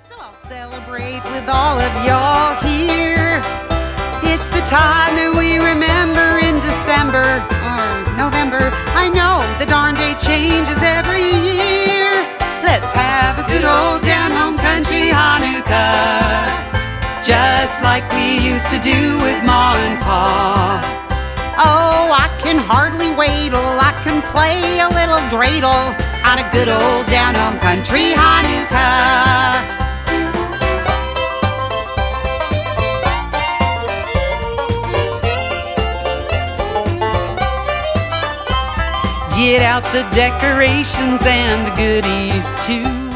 So I'll celebrate with all of y'all here. It's the time that we remember in December or November. I know the darn date changes every year. Let's have a good old down-home country Hanukkah, just like we used to do with Ma and Pa. Oh, I can hardly wait till I can play a little dreidel on a good old down-home country Hanukkah. Get out the decorations and the goodies too.